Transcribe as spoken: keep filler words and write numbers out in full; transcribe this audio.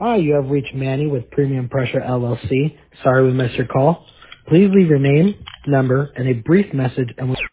Hi, you have reached Manny with Premium Pressure L L C. Sorry we missed your call. Please leave your name, number, and a brief message, and we